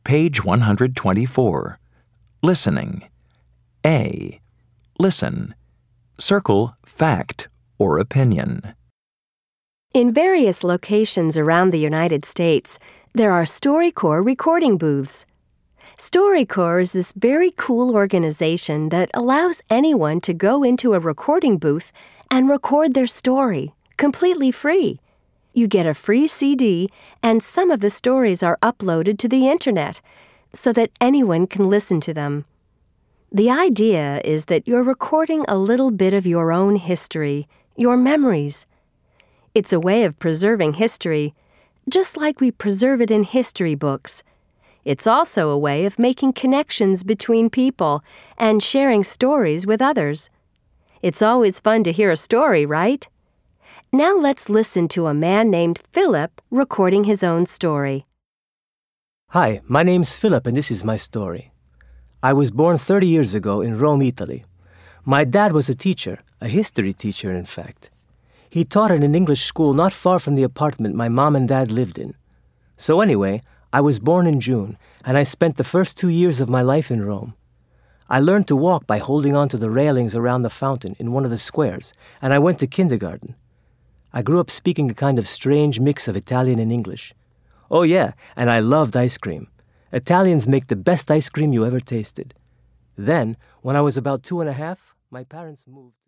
Page 124. Listening. A. Listen. Circle fact or opinion. In various locations around the United States, there are StoryCorps recording booths. StoryCorps is this very cool organization that allows anyone to go into a recording booth and record their story, completely free. You get a free CD, and some of the stories are uploaded to the Internet so that anyone can listen to them. The idea is that you're recording a little bit of your own history, your memories. It's a way of preserving history, just like we preserve it in history books. It's also a way of making connections between people and sharing stories with others. It's always fun to hear a story, right? Now let's listen to a man named Philip recording his own story. Hi, my name's Philip and this is my story. I was born 30 years ago in Rome, Italy. My dad was a teacher, a history teacher in fact. He taught at an English school not far from the apartment my mom and dad lived in. So anyway, I was born in June, and I spent the first 2 years of my life in Rome. I learned to walk by holding on to the railings around the fountain in one of the squares, and I went to kindergarten. I grew up speaking a kind of strange mix of Italian and English. Oh yeah, and I loved ice cream. Italians make the best ice cream you ever tasted. Then, when I was about 2 and a half, my parents moved.